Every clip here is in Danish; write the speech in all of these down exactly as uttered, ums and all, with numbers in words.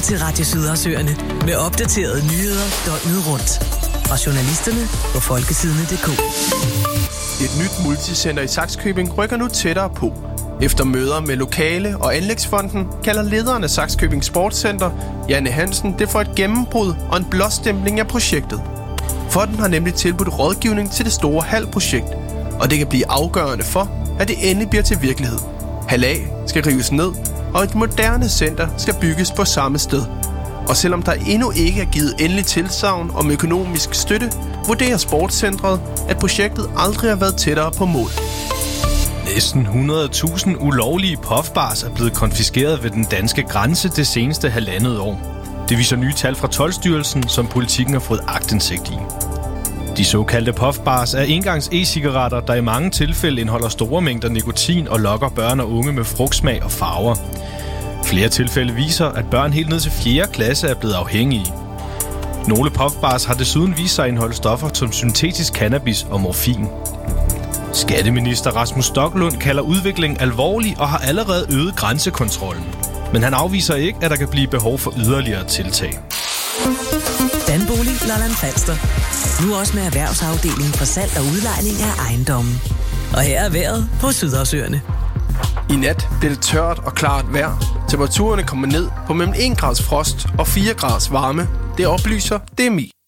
til Radio Sydersøerne med opdaterede nyheder døgnet rundt. Og journalisterne på folkesidene punktum d k. Et nyt multicenter i Sakskøbing rykker nu tættere på. Efter møder med lokale og anlægsfonden kalder lederen af Sakskøbing Sportscenter, Janne Hansen, det for et gennembrud og en blåstempling af projektet. Fonden har nemlig tilbudt rådgivning til det store halvprojekt, og det kan blive afgørende for, at det endelig bliver til virkelighed. Hal A skal rives ned, og et moderne center skal bygges på samme sted. Og selvom der endnu ikke er givet endelig tilsagn om økonomisk støtte, vurderer Sportscentret, at projektet aldrig har været tættere på mål. Næsten hundrede tusind ulovlige puffbars er blevet konfiskeret ved den danske grænse det seneste halvandet år. Det viser nye tal fra Toldstyrelsen, som Politikken har fået aktindsigt i. De såkaldte puffbars er engangs e-cigaretter, der i mange tilfælde indeholder store mængder nikotin og lokker børn og unge med frugtsmag og farver. Flere tilfælde viser, at børn helt ned til fjerde klasse er blevet afhængige. Nogle puffbars har desuden vist sig at indeholde stoffer som syntetisk cannabis og morfin. Skatteminister Rasmus Stoklund kalder udviklingen alvorlig og har allerede øget grænsekontrollen. Men han afviser ikke, at der kan blive behov for yderligere tiltag. Danbolig Lolland Falster. Nu også med erhvervsafdelingen for salg og udlejning af ejendommen. Og her er vejret på Sydersøerne. I nat bliver det tørt og klart vejr. Temperaturerne kommer ned på mellem en grads frost og fire grads varme. Det oplyser D M I.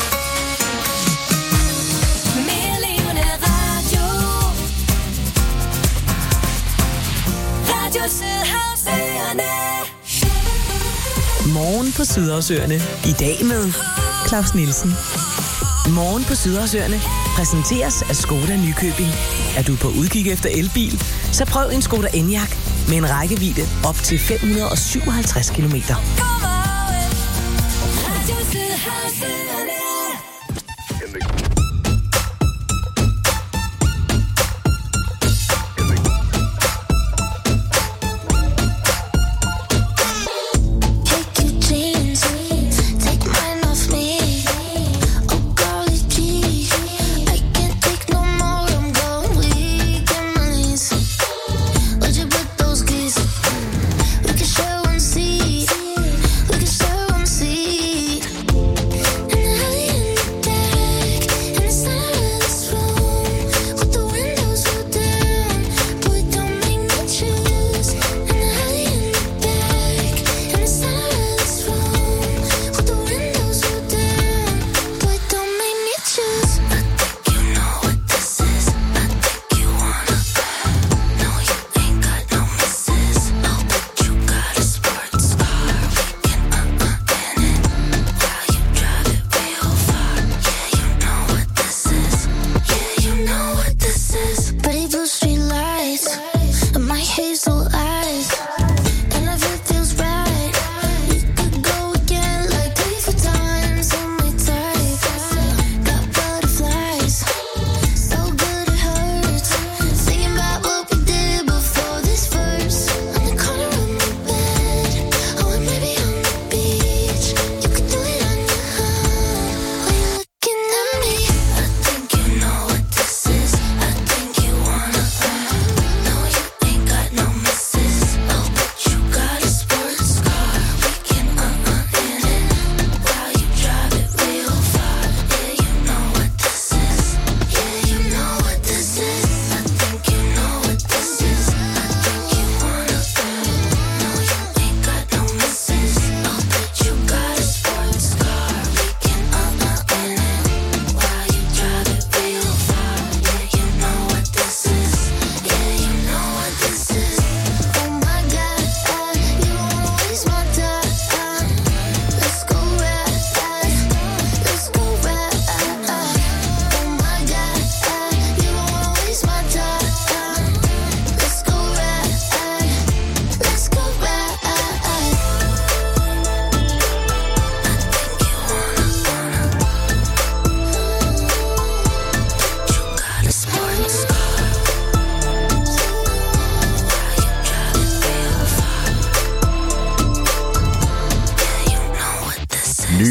Morgen på Sydersøerne. I dag med Claus Nielsen. Morgen på Sydersøerne præsenteres af Skoda Nykøbing. Er du på udkig efter elbil? Så prøv en Skoda Enyaq med en rækkevidde op til fem hundrede og syvoghalvtreds kilometer.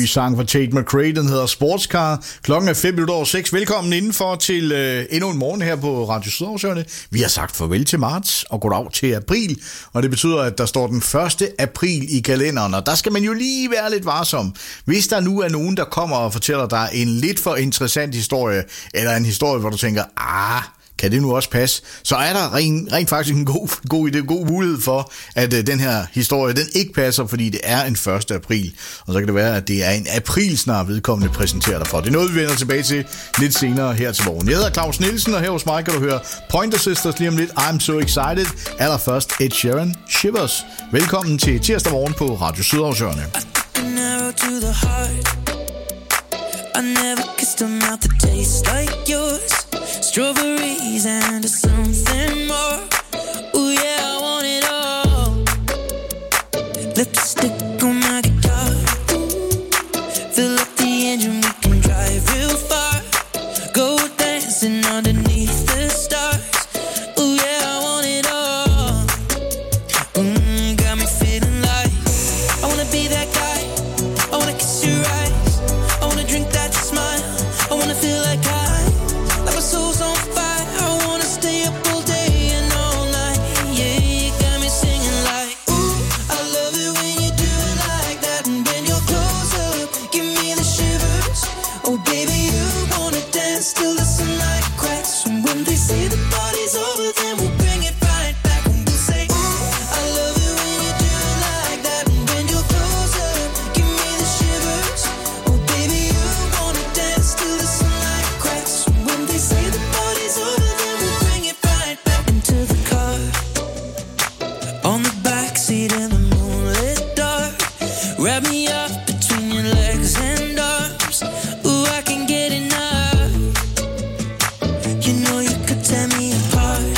sang fra Tate McRae, den hedder Sportscar. Klokken er fem minutter over seks. Velkommen indenfor til øh, endnu en morgen her på Radio Sydsjælland. Vi har sagt farvel til marts og goddag til april, og det betyder, at der står den første april i kalenderen, og der skal man jo lige være lidt varsom. Hvis der nu er nogen, der kommer og fortæller dig en lidt for interessant historie, eller en historie, hvor du tænker, ah, kan det nu også passe, så er der rent, rent faktisk en god, god idé, god mulighed for, at uh, den her historie, den ikke passer, fordi det er en første april. Og så kan det være, at det er en aprilsnar vedkommende præsenterer dig for. Det er noget, vi vender tilbage til lidt senere her til morgen. Jeg hedder Claus Nielsen, og her hos mig kan du høre Pointer Sisters lige om lidt. I'm so excited. Allerførst Ed Sheeran, Shivers. Velkommen til tirsdag morgen på Radio Sydsjælland. I never kissed a mouth that tastes like yours. Strawberries and something more. Ooh yeah, I want it all. Lipstick on my guitar. Fill up the engine, we can drive real far. Go dancing underneath the stars. Ooh yeah, I want it all. Mm, got me feeling like I wanna be that guy. I wanna kiss your eyes. I wanna drink that smile. I wanna feel like I, like my soul's on fire. I wanna stay up all day and all night. Yeah, you got me singing like, ooh, I love it when you do it like that. And when you're close up, give me the shivers. Oh baby, you wanna dance till the sunlight cracks. And when they say the party's over, then we'll bring it right back. And we'll say, ooh, I love it when you do it like that. And when you're close up, give me the shivers. Oh baby, you wanna dance till the sunlight cracks. And when they say the party's over, then we'll bring it right back into the car. On the backseat in the moonlit dark. Wrap me up between your legs and arms. Ooh, I can get enough. You know you could tear me apart.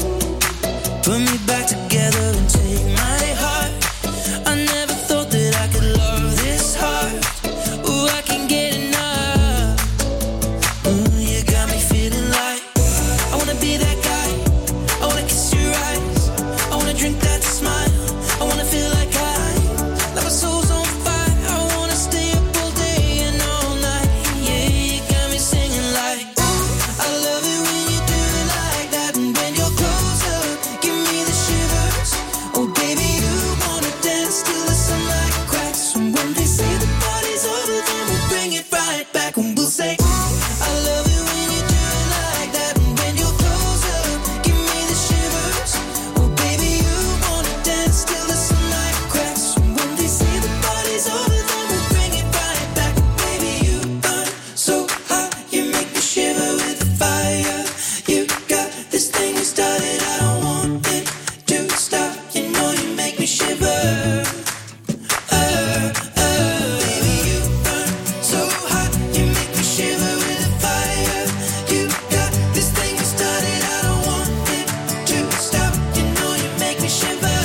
Put me back together and take my heart. I never thought that I could love this hard. Ooh, I can get enough. Ooh, you got me feeling like I wanna be that guy. I wanna kiss your eyes. I wanna drink that smile. I wanna feel like I, like my soul's on fire. I wanna stay up all day and all night. Yeah, you got me singing like, ooh, I love it when you do it like that. And when you're close up, give me the shivers. Oh baby, you wanna dance till the sunlight cracks. And when they say the party's over, then we'll bring it right back. And we'll say, ooh, I love it when you do it like that. And when you're close up, give me the shivers. Oh baby, you wanna dance till the sunlight cracks. And when they say the party's over, then we'll bring it right back. Baby, you burn so hot, you make me shiver with the fire. You got this thing we started, I don't want it to stop. You know you make me shiver. Uh, uh, baby, you burn so hot, you make me shiver with the fire. You got this thing we started, I don't want it to stop. You know you make me shiver.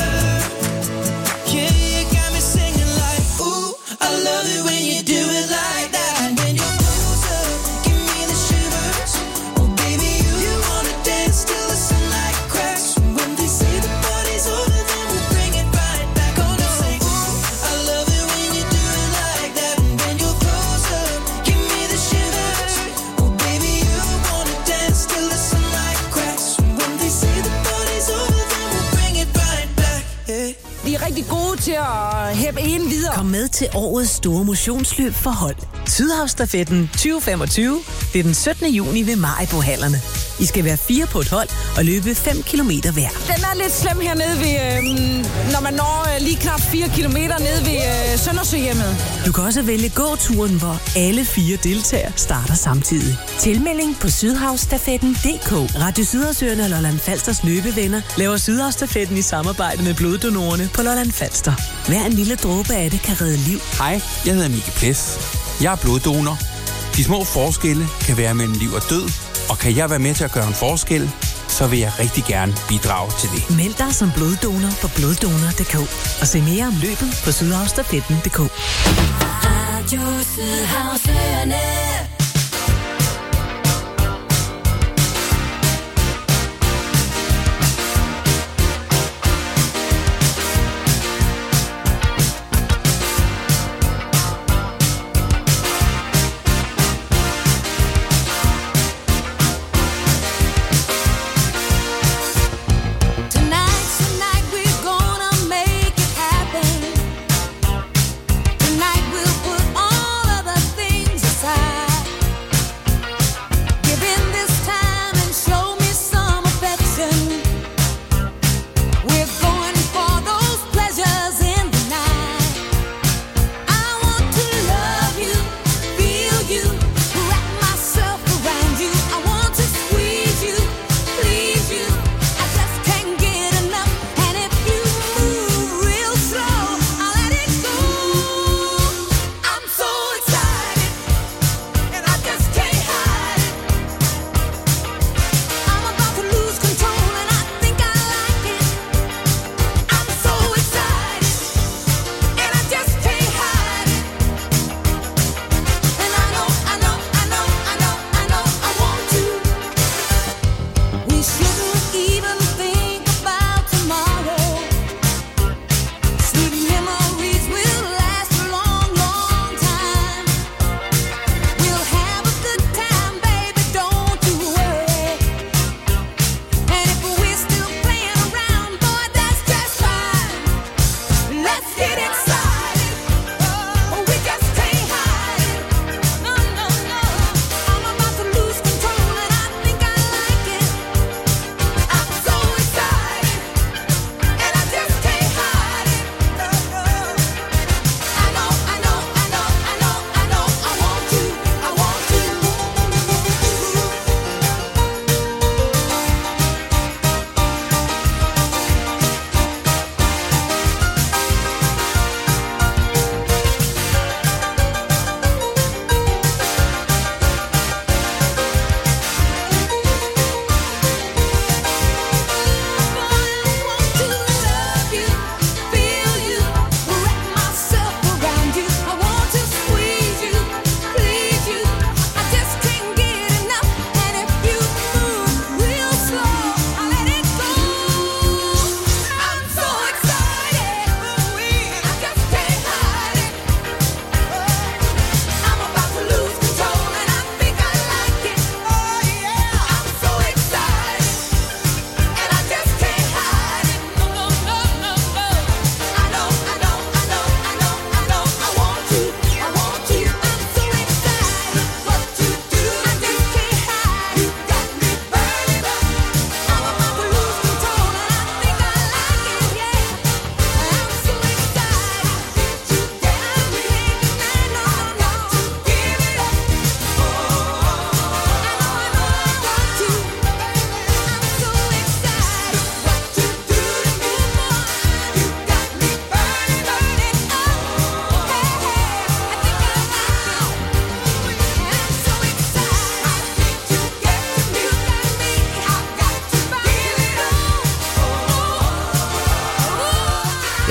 Yeah, you got me singing like, ooh, I love it when you do it like that. And when you're close up, give me the shivers. Oh baby, you, you wanna dance till the sunlight cracks. And when they say the party's over, then we'll bring it right back. Oh no, say, ooh, I love it when you do it like that. And when you're close up, give me the shivers. Oh baby, you wanna dance till the sunlight cracks. And when they say the party's over, then we'll bring it right back. Hey. Vi er rigtig gode til at hæppe en videre. Kom med til årets store motionsløb for hold. Sydhavsstafetten tyve femogtyve. Det er den syttende juni ved Maribo-hallerne. I skal være fire på et hold og løbe fem kilometer hver. Den er lidt slem hernede ved, øh, når man når øh, lige knap fire kilometer nede ved øh, Søndersøhjemmet. Du kan også vælge gåturen, hvor alle fire deltagere starter samtidig. Tilmelding på sydhavsstafetten punktum d k. Radio Sydsjælland og Lolland Falsters løbevenner laver Sydhavsstafetten i samarbejde med bloddonorerne på Lolland Falster. Hver en lille dråbe af det kan redde liv. Hej, jeg hedder Mikael Ples. Jeg er bloddonor. De små forskelle kan være mellem liv og død, og kan jeg være med til at gøre en forskel, så vil jeg rigtig gerne bidrage til det. Meld dig som bloddonor på bloddonor punktum d k og se mere om løbet på sydhavsstafetten punktum d k. Radio Sydhavsøerne.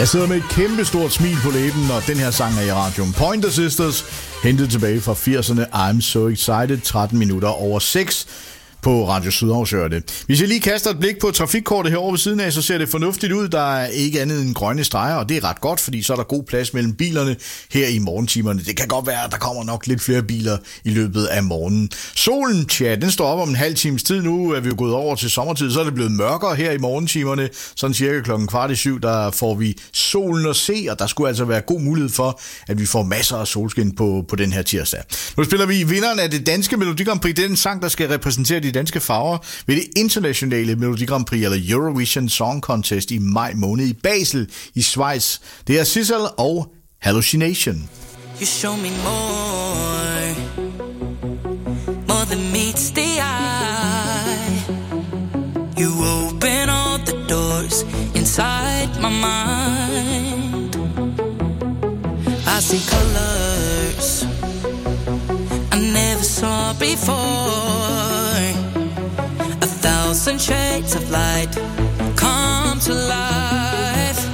Jeg sidder med et kæmpe stort smil på læben, og den her sang er i radioen. Pointer Sisters, hentet tilbage fra firserne. I'm So Excited, tretten minutter over seks på Radio Sydhavsørne. Hvis jeg lige kaster et blik på trafikkortet herovre ved siden af, så ser det fornuftigt ud. Der er ikke andet end grønne streger, og det er ret godt, fordi så er der god plads mellem bilerne her i morgentimerne. Det kan godt være, at der kommer nok lidt flere biler i løbet af morgenen. Solen, tja, den står op om en halv times tid nu. Er vi jo gået over til sommertid, så er det blevet mørkere her i morgentimerne. Sådan cirka klokken kvart i syv, der får vi solen at se, og der skulle altså være god mulighed for, at vi får masser af solskin på, på den her tirsdag. Nu spiller vi vinderen af det danske Melodi Grand Prix. Det er den sang, der skal repræsentere de danske farver ved det internationale Melodi Grand Prix eller Eurovision Song Contest i maj måned i Basel i Schweiz. Det er Sissel og Hallucination. You show me more, more than meets the eye. You open all the doors inside my mind. I see colors I never saw before. A thousand shades of light come to life,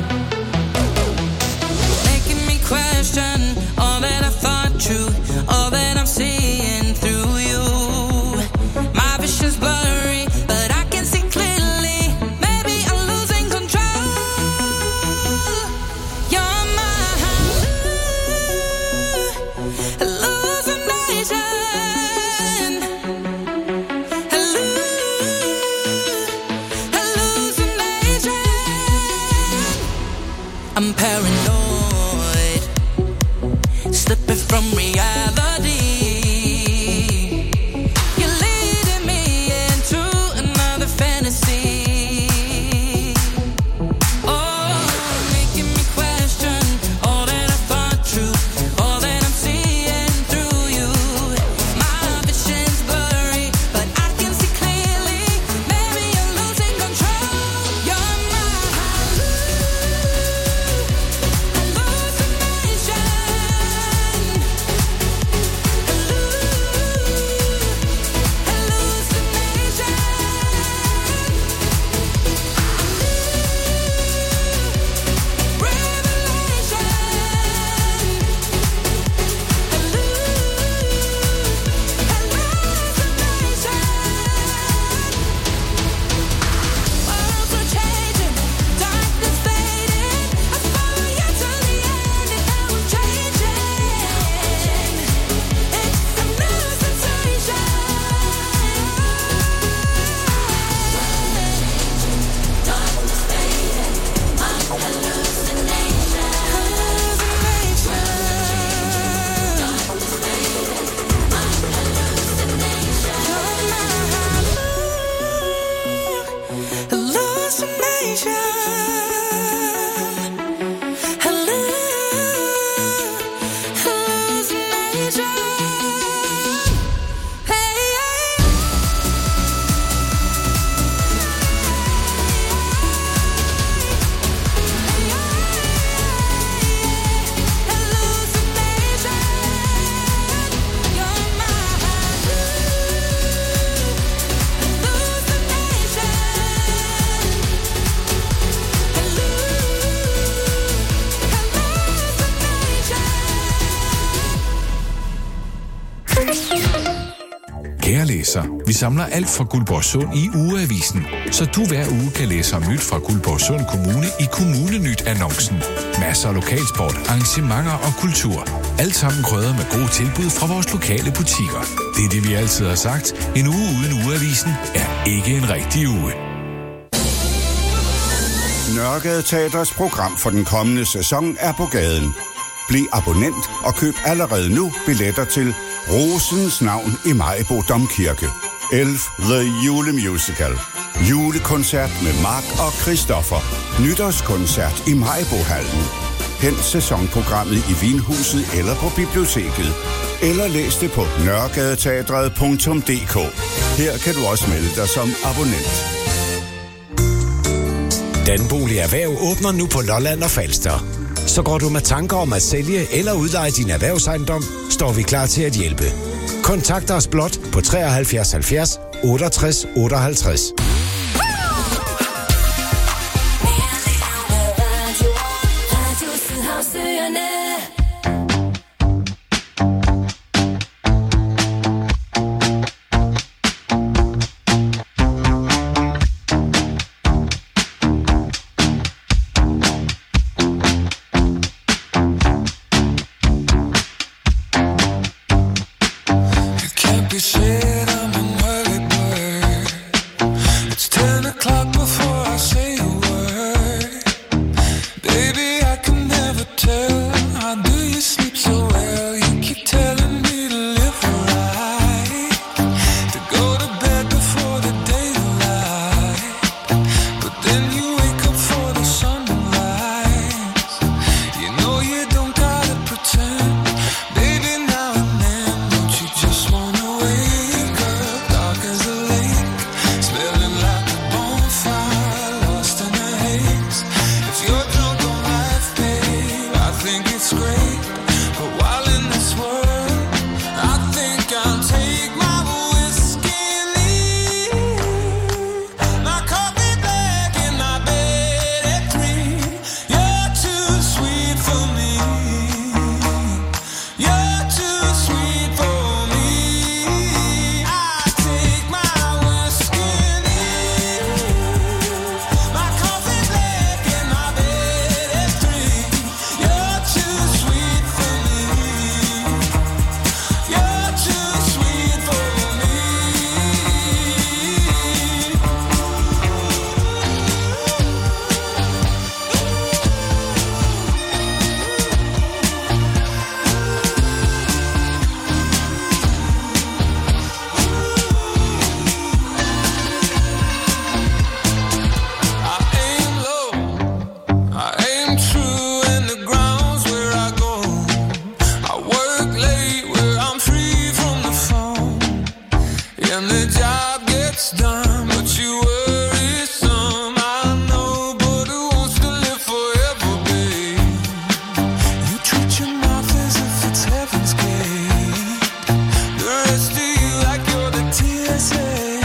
making me question all that I thought true, all that I'm seeing through you. My vision's blurry, but I can see clearly. Maybe I'm losing control. You're my hallucination. I'm paranoid, slipping from reality. You're leading me into another fantasy. Oh, making me question all that I thought true, all that I'm seeing through you. My vision's blurry, but I can see clearly. Maybe you're losing control. You're my Kære læser, vi samler alt fra Guldborgsund i Ugeavisen, så du hver uge kan læse om nyt fra Guldborgsund Kommune i Kommunenyt-annoncen. Masser af lokalsport, arrangementer og kultur. Alt sammen krydret med gode tilbud fra vores lokale butikker. Det er det, vi altid har sagt. En uge uden Ugeavisen er ikke en rigtig uge. Nørregade Teaters program for den kommende sæson er på gaden. Bliv abonnent og køb allerede nu billetter til Rosens navn i Maribo Domkirke. Elf The Julemusical. Julekoncert med Mark og Christoffer. Nytårskoncert i Maribohallen. Hent sæsonprogrammet i Vinhuset eller på biblioteket. Eller læs det på nørregadeteatret punktum d k. Her kan du også melde dig som abonnent. Danbolig Erhverv åbner nu på Lolland og Falster. Så går du med tanker om at sælge eller udleje din erhvervsejendom, står vi klar til at hjælpe. Kontakt os blot på treoghalvfjerds halvfjerds otteogtres otteoghalvtreds. be said, I'm an early bird. It's ten o'clock before I say a word. Baby, I can never tell. How do you sleep so well? You keep telling me to live right, to go to bed before the daylight. But then you wake up for the sunrise. You know you don't gotta pretend. Baby, now and then, don't you just wanna wake up dark as a lake, smelling like a bonfire, lost in a haze. If you're drunk on life, babe, I think it's great. But while in this world, I think I'll take my whiskey and leave. My coffee black in my bed at three. You're too sweet for me. You're too sweet for me. I take my whiskey and leave. My coffee black in my bed at three. You're too sweet for me. You're too sweet for me. I aim low, I aim true, and the ground's where I go. I work late where I'm free from the phone, and the job gets done, but you worry some. I know, but who wants to live forever, babe? You treat your mouth as if it's heaven's gate. The rest of you like you're the T S A.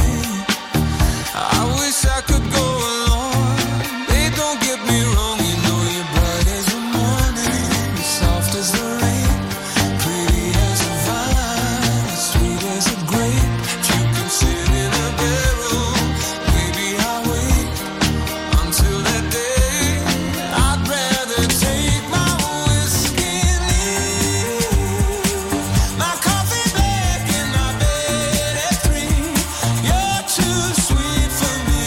I wish I could go along. Babe, don't get me wrong. You know you're bright as the morning, you're soft as the rain, pretty as a vine, as sweet as a grape. If you can sit in a barrel, baby, I'll wait until that day. I'd rather take my whiskey and leave. My coffee black in my bed at three. You're too sweet for me.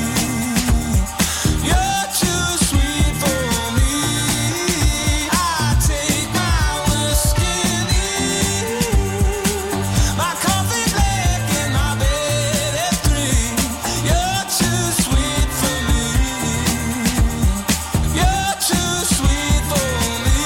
You're too sweet for me. I take my whiskey and leave. My coffee black in my bed at three. You're too sweet for me. You're too sweet for me.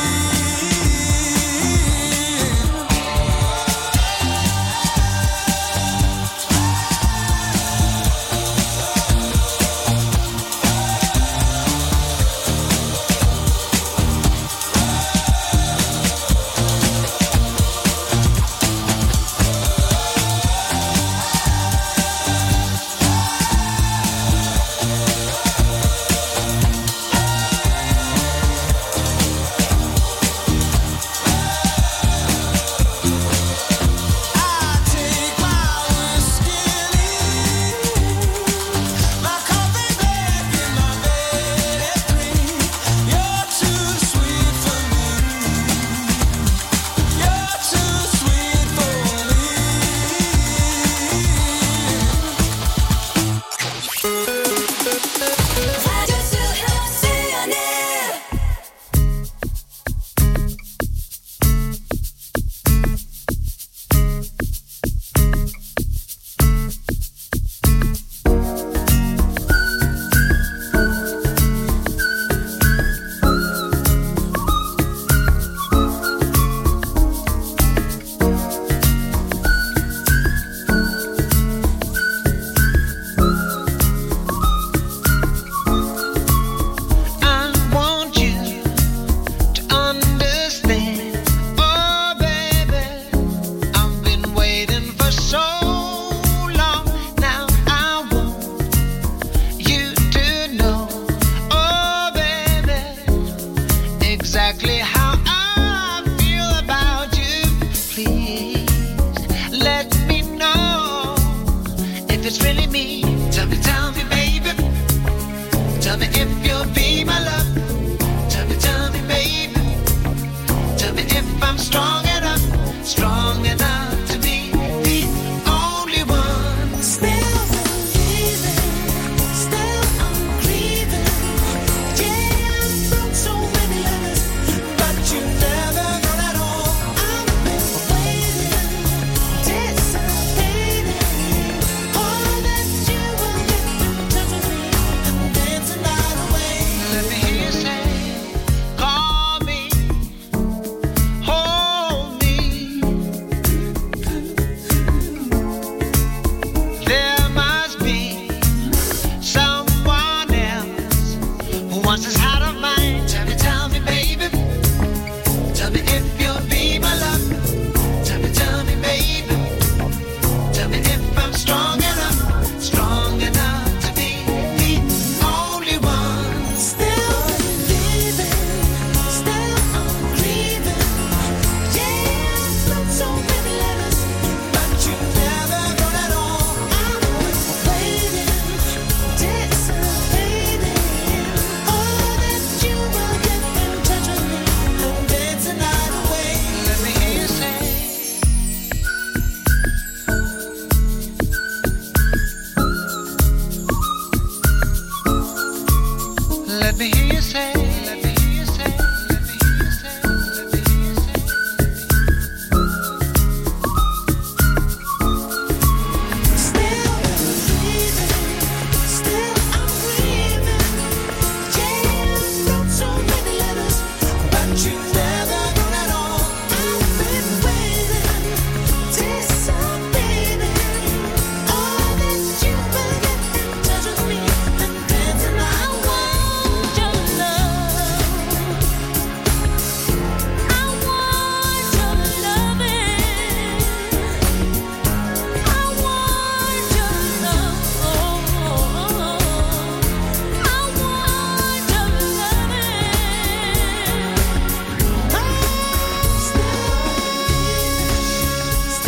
Strong enough, strong enough to be the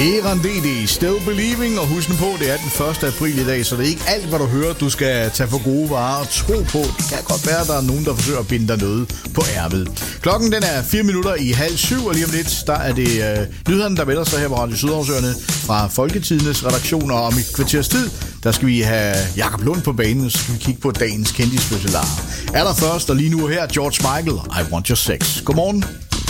Eran D D, Still Believing, og husk nu på, det er den første april i dag, så det er ikke alt, hvad du hører, du skal tage for gode varer og tro på. Det kan godt være, at der er nogen, der forsøger at binde dig noget på ærmet. Klokken den er fire minutter i halv syv, og lige om lidt, der er det øh, nyhederne, der vælter sig her på Radio Sydhavsørene fra Folketidenes redaktioner. Om et kvarters tid, der skal vi have Jakob Lund på banen, så skal vi kigge på dagens kendisfødselarer. Er der først, og lige nu her, George Michael, I Want Your Sex. Godmorgen.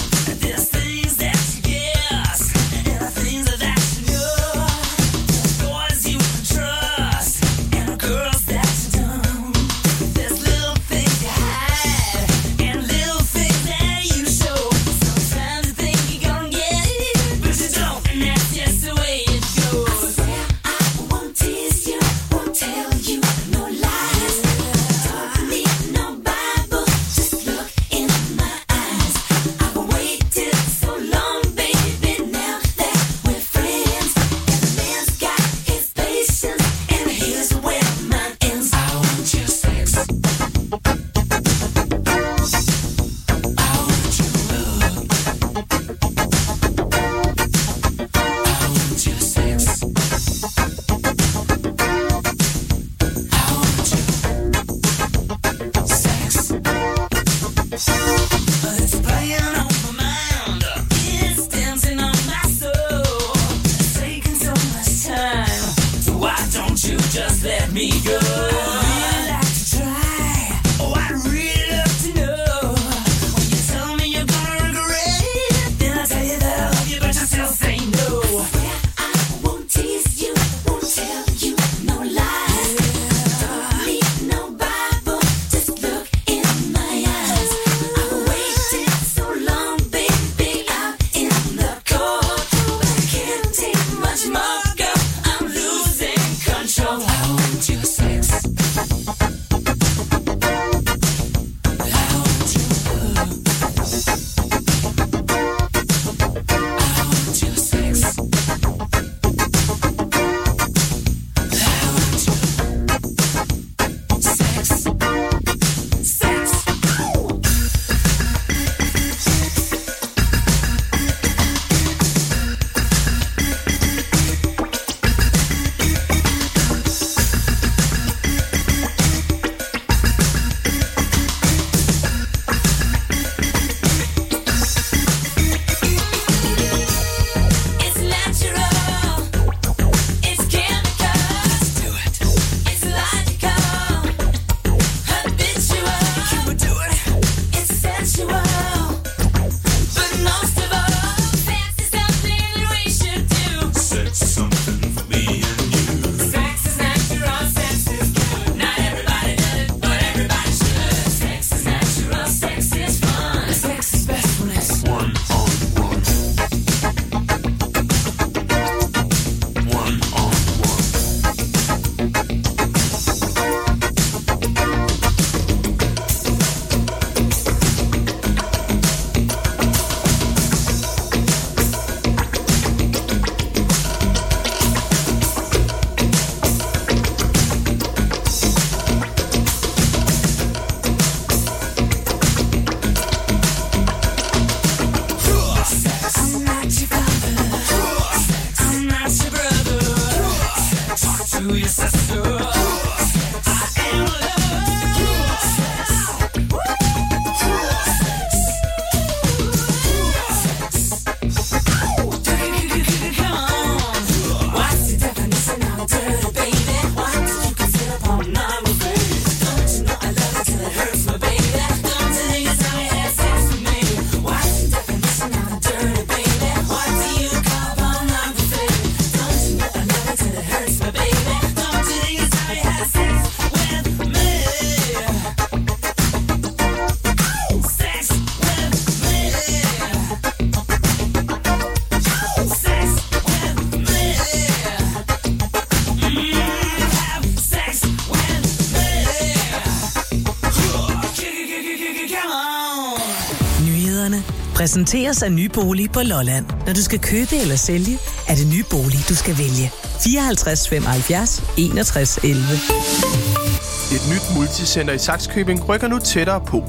Præsenteres af Nye Bolig på Lolland. Når du skal købe eller sælge, er det Nye Bolig, du skal vælge. fireoghalvtreds femoghalvfjerds enogtres elleve. Et nyt multicenter i Sakskøbing rykker nu tættere på.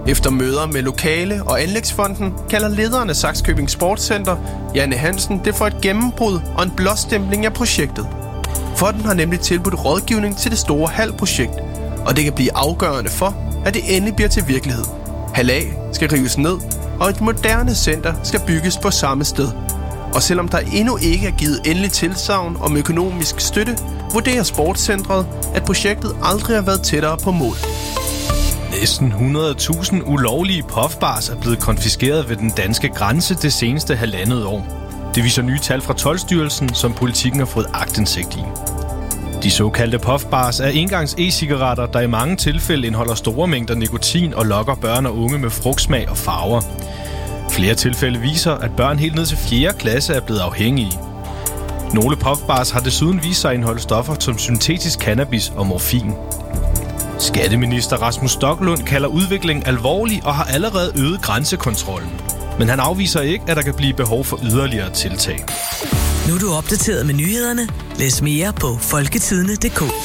Efter møder med lokale og anlægsfonden kalder lederen af Sakskøbing Sportscenter, Janne Hansen, det for et gennembrud og en blåstempling af projektet. Fonden har nemlig tilbudt rådgivning til det store halvprojekt, og det kan blive afgørende for, at det endelig bliver til virkelighed. Hal A skal rives ned, og et moderne center skal bygges på samme sted. Og selvom der endnu ikke er givet endelig tilsagn om økonomisk støtte, vurderer Sportscentret, at projektet aldrig har været tættere på mål. Næsten hundrede tusind ulovlige puffbars er blevet konfiskeret ved den danske grænse det seneste halvandet år. Det viser nye tal fra Toldstyrelsen, som Politikken har fået aktindsigt i. De såkaldte puffbars er engangs e-cigaretter, der i mange tilfælde indeholder store mængder nikotin og lokker børn og unge med frugtsmag og farver. Flere tilfælde viser, at børn helt ned til fjerde klasse er blevet afhængige. Nogle puffbars har desuden vist sig at indeholde stoffer som syntetisk cannabis og morfin. Skatteminister Rasmus Stoklund kalder udviklingen alvorlig og har allerede øget grænsekontrollen. Men han afviser ikke, at der kan blive behov for yderligere tiltag. Nu er du opdateret med nyhederne. Læs mere på folketidene punktum d k.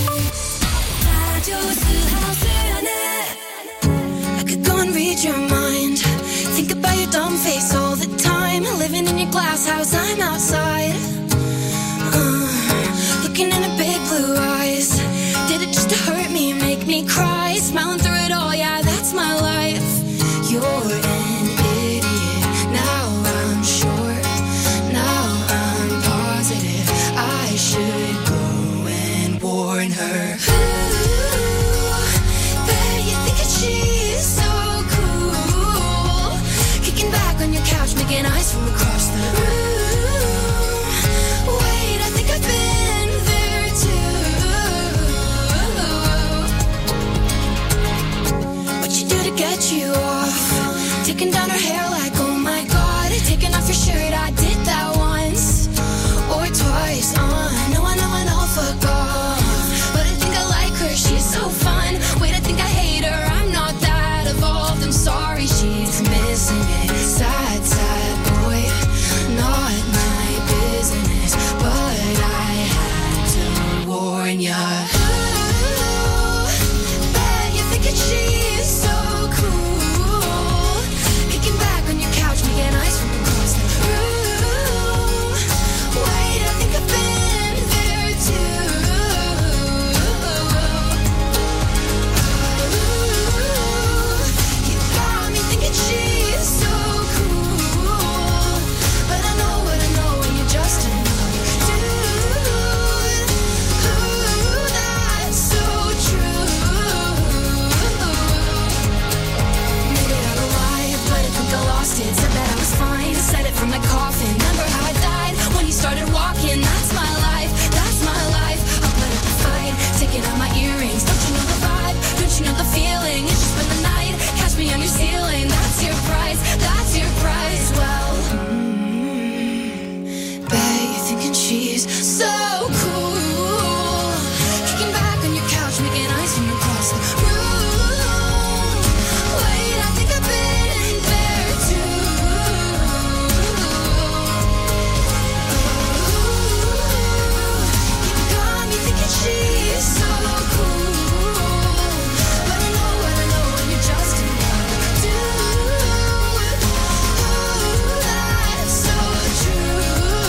I could go and read your mind. Think about your dumb face all the time. Living in your glass house, I'm outside. Uh, looking into big blue eyes. Did it just to hurt me, make me cry? Smiling through it all, yeah, that's my life. You're an idiot. Now I'm sure. Now I'm positive. I should go and warn her. Ooh, bet you think that she's so cool. Kicking back on your couch, making eyes from across the room. Wait, I think I've been there too. What you do to get you off? Taking down her hair like, oh my god. Taking off your shirt, I did that once or twice. Uh, no, I know, I know, fuck off. But I think I like her, she's so fun. Wait, I think I hate her, I'm not that evolved. I'm sorry, she's missing it. Sad, sad boy, not my business. But I had to warn ya. Ooh, bet you think that she's so cool. Kicking back on your couch, making eyes from across the room. Wait, I think I've been there too. Ooh, you got me thinking she's so cool. But I know what I know, and you're just another dude. Ooh, that's so true. Made it out alive, but I think I lost it. Said that I was fine, said it from the coffin. Remember how I died when you started walking? That's my life, that's my life. I'll put up a fight, taking out my earrings. Don't you know the vibe? Don't you know the feeling? It's just been the night, catch me on your ceiling. That's your price, that's your price. Well, mm, bet you're thinking she's so cool. Kicking back on your couch, making eyes from across the room. Wait, I think I've been there too. Ooh, you got me thinking she's so cool. But I know what I know, and you're just another dude. Ooh, that's so true.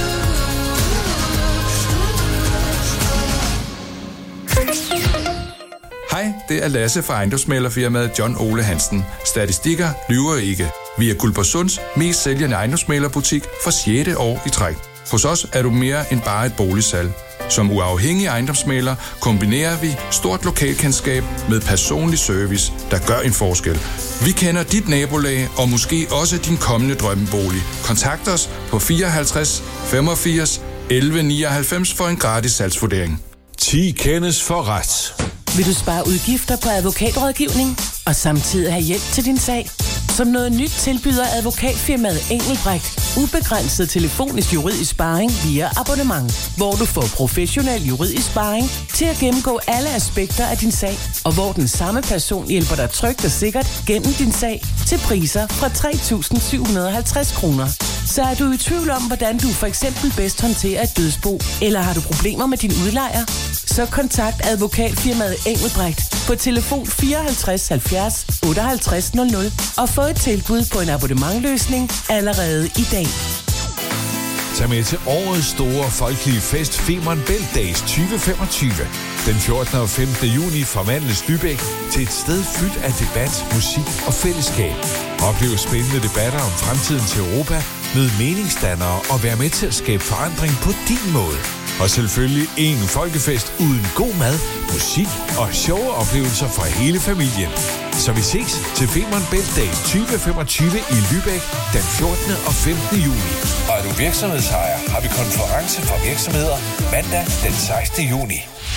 Hej, det er Lasse fra ejendomsmæglerfirmaet John Ole Hansen. Statistikker lyver ikke. Vi er Guldborgsunds mest sælgende ejendomsmæglerbutik for sjette år i træk. Hos os er du mere end bare et boligsalg. Som uafhængig ejendomsmægler kombinerer vi stort lokalkendskab med personlig service, der gør en forskel. Vi kender dit nabolag og måske også din kommende drømmebolig. Kontakt os på fireoghalvtreds femogfirs elleve nioghalvfems for en gratis salgsvurdering. ti kendes for ret. Vil du spare udgifter på advokatrådgivning og samtidig have hjælp til din sag? Som noget nyt tilbyder advokatfirmaet Engelbrecht ubegrænset telefonisk juridisk sparring via abonnement, hvor du får professionel juridisk sparring til at gennemgå alle aspekter af din sag, og hvor den samme person hjælper dig trygt og sikkert gennem din sag til priser fra tre tusind syv hundrede og halvtreds kroner. Så er du i tvivl om, hvordan du for eksempel bedst håndterer et dødsbo, eller har du problemer med din udlejer? Så kontakt advokatfirmaet Engelbrecht på telefon fireoghalvtreds halvfjerds otteoghalvtreds nul nul og få et tilbud på en abonnementløsning allerede i dag. Tag med til årets store folkelige fest Femern Bælt Days tyve femogtyve. Den fjortende og femtende juni forvandles Lübeck til et sted fyldt af debat, musik og fællesskab. Oplev spændende debatter om fremtiden til Europa, mød meningsdannere og vær med til at skabe forandring på din måde. Og selvfølgelig en folkefest uden god mad, musik og sjove oplevelser for hele familien. Så vi ses til Femern Bælt Days tyve femogtyve i Lübeck den fjortende og femtende juni. Og er du virksomhedsejer, har vi konference for virksomheder mandag den sekstende juni.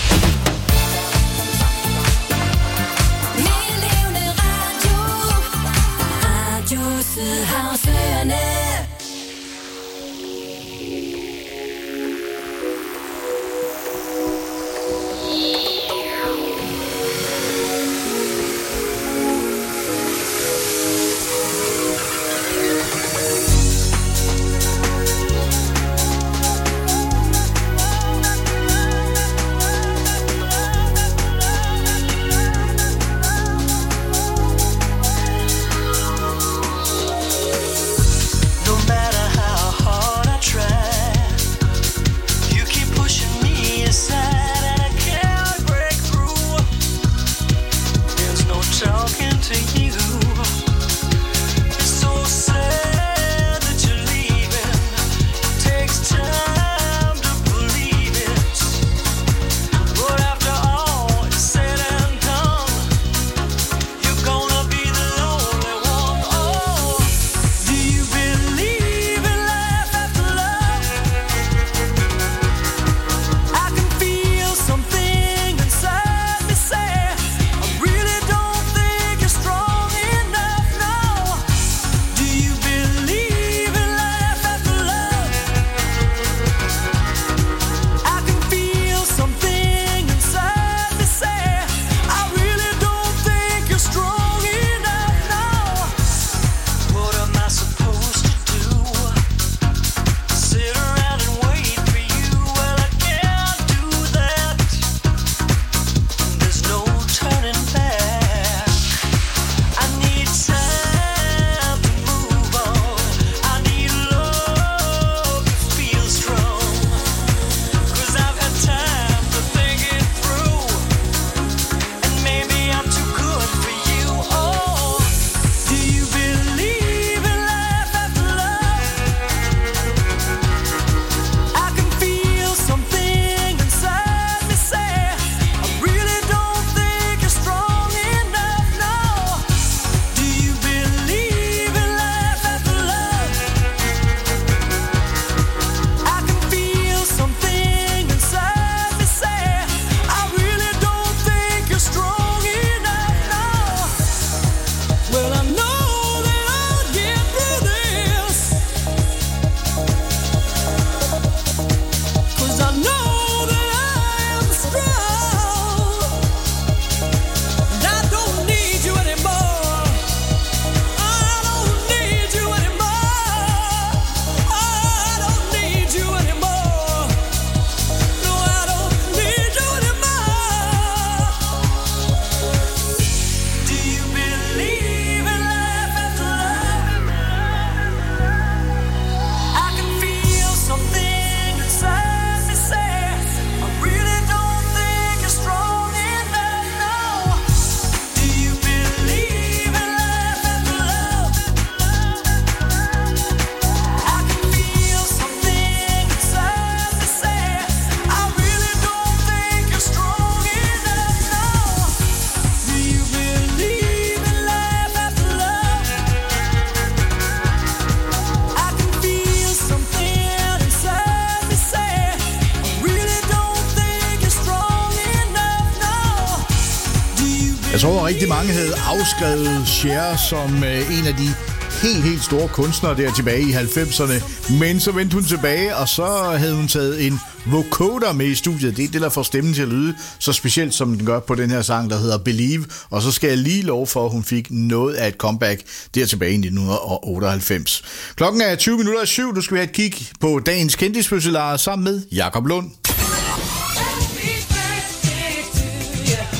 Jeg tror, rigtig mange havde afskrevet Cher som øh, en af de helt, helt store kunstnere der tilbage i halvfemserne. Men så vendte hun tilbage, og så havde hun taget en vocoder med i studiet. Det er det, der får stemmen til at lyde så specielt, som den gør på den her sang, der hedder Believe. Og så skal jeg lige love for, at hun fik noget af et comeback der tilbage i nitten otteoghalvfems. Klokken er tyve minutter i syv. Du skal have et kig på dagens kendisfødselsdager sammen med Jakob Lund.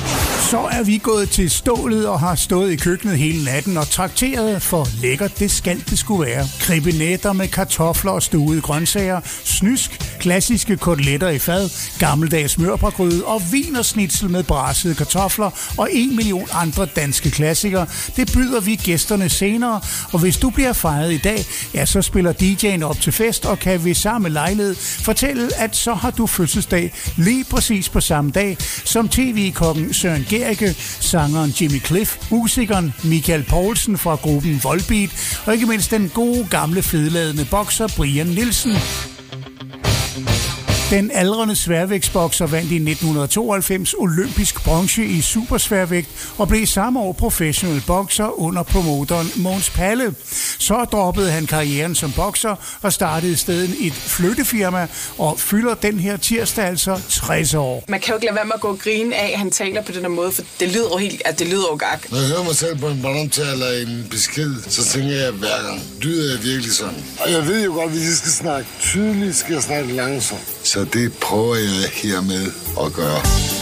Så er vi gået til stålet og har stået i køkkenet hele natten og trakteret, for lækkert det skal det skulle være. Kribinetter med kartofler og stuede grøntsager, snysk, klassiske koteletter i fad, gammeldags smørbrødgryde og wienersnitzel med brasede kartofler og en million andre danske klassikere. Det byder vi gæsterne senere, og hvis du bliver fejret i dag, ja, så spiller D J'en op til fest og kan ved samme lejlighed fortælle, at så har du fødselsdag lige præcis på samme dag som tv-kokken Søren Gericke, sangeren Jimmy Cliff, musikeren Michael Poulsen fra gruppen Volbeat og ikke mindst den gode gamle fedladende bokser Brian Nielsen. Den aldrende sværvægtsbokser vandt i nitten tooghalvfems olympisk bronze i supersværvægt og blev samme år professionel bokser under promoteren Måns Palle. Så droppede han karrieren som bokser og startede i stedet et flyttefirma og fylder den her tirsdag altså tres år. Man kan jo ikke lade være med at gå og grine af, at han taler på den her måde, for det lyder jo helt, at det lyder jo gak. Når jeg hører mig selv på en båndoptager eller en besked, så tænker jeg hver gang, lyder jeg virkelig sådan. Og jeg ved jo godt, at hvis jeg skal snakke tydeligt, skal jeg snakke langsomt. Så det prøver jeg hermed at gøre.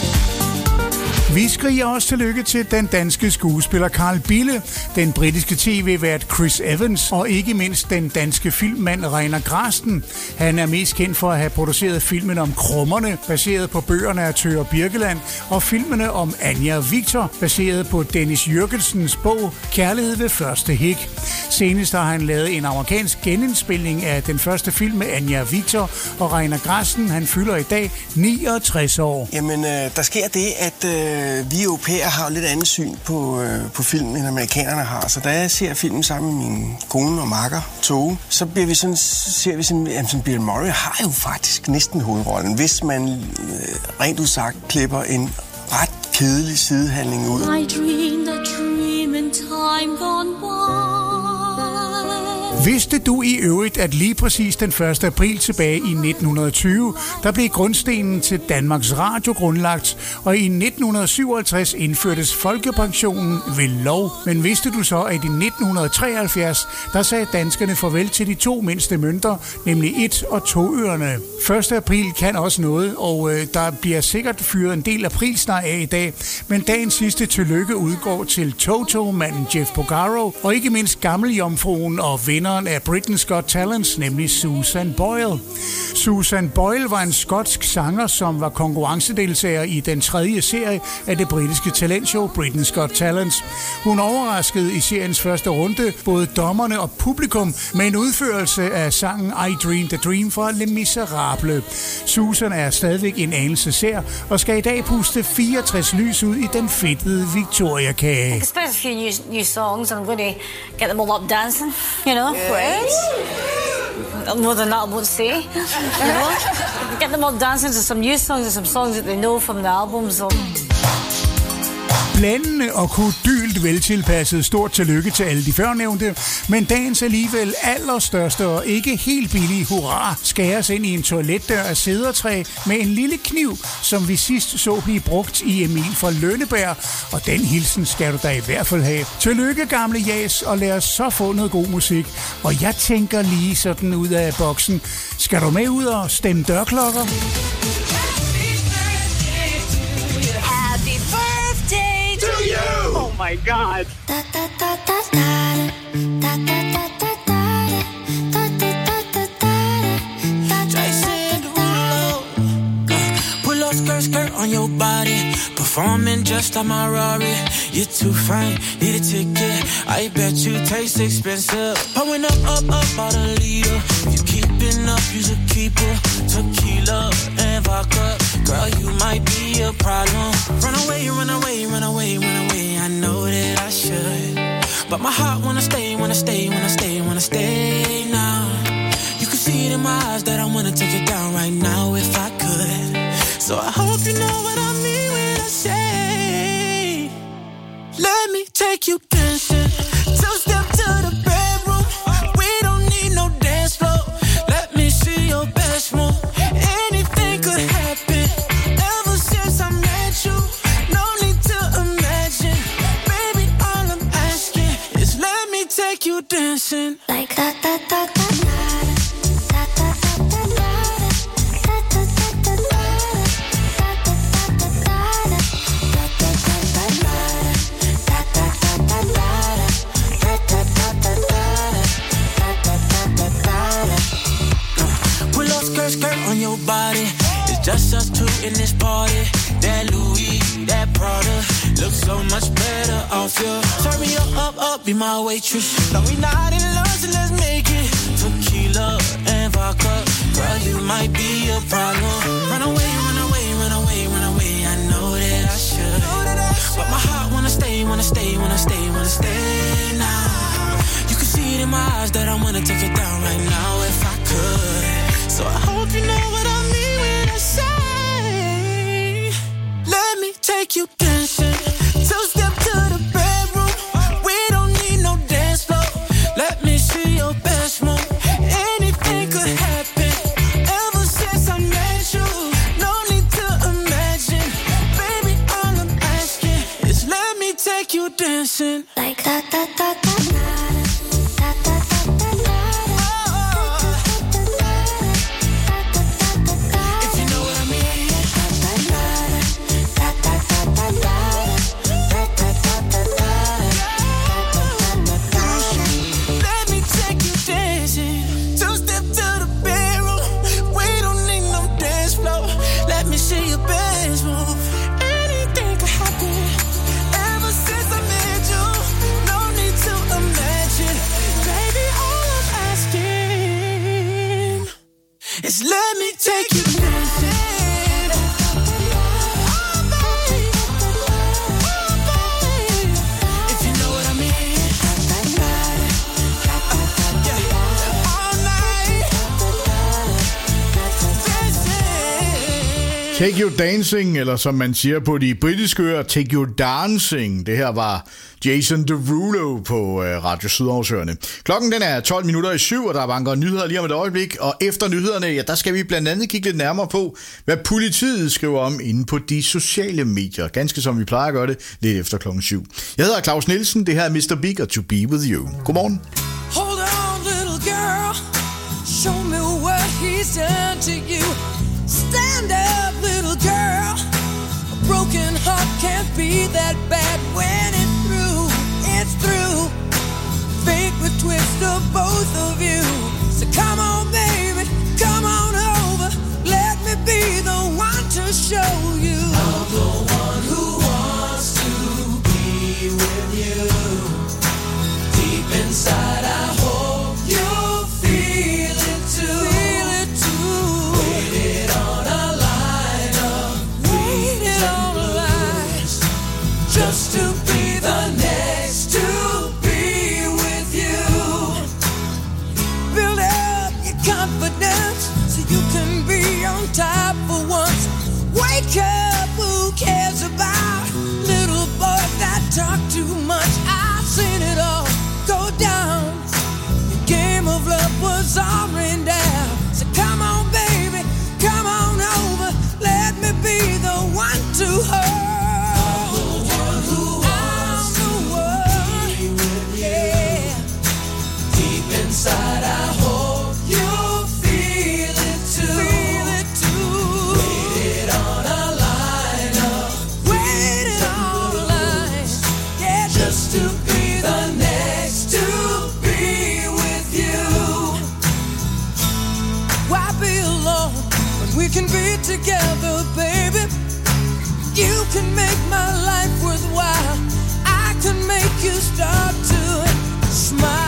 Vi skriger også tillykke til den danske skuespiller Carl Bille, den britiske tv-vært Chris Evans og ikke mindst den danske filmmand Reiner Grasten. Han er mest kendt for at have produceret filmen om Krummerne, baseret på bøgerne af Thøger Birkeland, og filmene om Anja og Victor, baseret på Dennis Jürgensens bog Kærlighed ved første hik. Senest har han lavet en amerikansk genindspilning af den første film med Anja og Victor, og Reiner Grasten, han fylder i dag niogtres år. Jamen, øh, der sker det, at øh vi europæere har jo lidt andet syn på, øh, på film, end amerikanerne har. Så da jeg ser filmen sammen med min kone og makker, Tove, så bliver vi sådan, ser vi sådan, at Bill Murray har jo faktisk næsten hovedrollen, hvis man øh, rent udsagt klipper en ret kedelig sidehandling ud. I dreamed a dream in time gone by. Vidste du i øvrigt, at lige præcis den første april tilbage i nitten tyve, der blev grundstenen til Danmarks Radio grundlagt, og i nitten syvoghalvtreds indførtes folkepensionen ved lov. Men vidste du så, at i nitten treoghalvfjerds, der sagde danskerne farvel til de to mindste mønter, nemlig et- og to-ørerne. første april kan også noget, og øh, der bliver sikkert fyret en del aprilsnar af i dag, men dagens sidste tillykke udgår til Toto-manden Jeff Porcaro, og ikke mindst gammeljomfruen og vinderen af Britain's Got Talent, nemlig Susan Boyle. Susan Boyle var en skotsk sanger, som var konkurrencedeltager i den tredje serie af det britiske talentshow Britain's Got Talent. Hun overraskede i seriens første runde både dommerne og publikum med en udførelse af sangen I Dreamed a Dream fra Les Miserables. Susan er stadigvæk en anelse sær og skal i dag puste fireogtres lys ud i den fedtede Victoria-kage. I suppose a few new, new songs and I'm going to get them all up dancing, you know. Great. More than that I won't say, you know. Get them all dancing to some new songs and some songs that they know from the album, so... Blandende og kodylt veltilpasset stort tillykke til alle de førnævnte, men dagens alligevel allerstørste og ikke helt billige hurra skæres ind i en toiletdør af cedertræ med en lille kniv, som vi sidst så blive brugt i Emil fra Lønneberg, og den hilsen skal du da i hvert fald have. Tillykke gamle jas, og lad os så få noget god musik, og jeg tænker lige sådan ud af boksen. Skal du med ud og stemme dørklokker? Oh my God. Jason Derulo, pull up skirt, skirt on your body, performing just like my Rari. You're too fine, need a ticket. I bet you taste expensive. Pouring up, up, up, out a liter. You keeping up, you should keep it. Tequila and vodka, girl, you might be a problem. Run away, run away, run away, run away. I know that I should, but my heart wanna stay, wanna stay, wanna stay, wanna stay now. You can see it in my eyes that I wanna take it down right now if I could. So I hope you know what I mean when I say, let me take you dancing. Two step to the bedroom. We don't need no dance floor. Let me see your best move. Anything could happen. Ever since I met you, no need to imagine. Baby, all I'm asking is let me take you dancing. Like that, that, that, that, that, that, that, that, that, that. nobody. It's just us two in this party. That Louis, that Prada, looks so much better off you. Turn me up, up, up, be my waitress. No, we not in love, so let's make it tequila and vodka. Girl, you might be a problem. Run away, run away, run away, run away. I know that I should, but my heart wanna stay, wanna stay, wanna stay, wanna stay now. You can see it in my eyes that I wanna take it down right now if I could. So I hope you know what I mean when I say, let me take you dancing. Two step to the bedroom. We don't need no dance floor. Let me see your best move. Anything could happen. Ever since I met you, no need to imagine. Baby, all I'm asking is let me take you dancing. Like that, that, that, that. It's let me take you dancing. Oh, baby. Oh, baby. If you know what I mean. Yeah. All night. Dancing. Take You Dancing, eller som man siger på de britiske øer, Take You Dancing. Det her var Jason Derulo på Radio Sydausørene. Klokken den er tolv minutter i syv, og der vanker nyheder lige om et øjeblik. Og efter nyhederne, ja, der skal vi blandt andet kigge lidt nærmere på, hvad politiet skriver om inde på de sociale medier. Ganske som vi plejer at gøre det, lidt efter klokken syv. Jeg hedder Claus Nielsen, det her er mister Big og To Be With You. Godmorgen. Hold on, little girl. Show me what he's done to you. Stand up, little girl. A broken heart can't be that bad when it's through. It's through. Fate would twist of both of you. So come on, baby, come on over. Let me be the one to show you. I'm the one who wants to be with you. Deep inside, I hope you'll feel it too. Feel it too. Waited on a line of waited on a line just to be the next to be with you. Build up your confidence so you can be on top for once. Wake up, who cares about little boys that talk too much? I've seen it all go down. The game of love was all written down. So come on, baby, come on over. Let me be the one to hold. Inside, I hope you'll feel it too. Feel it too. Waited on a line of waited on a line, yeah, just to be the next to be with you. Why be alone when we can be together, baby? You can make my life worthwhile. I can make you start to smile.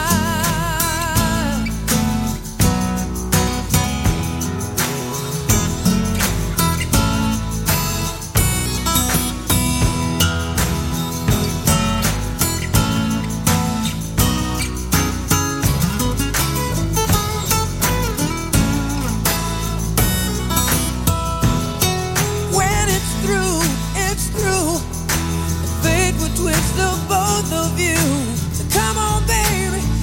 Twist of both of you. So come on, baby,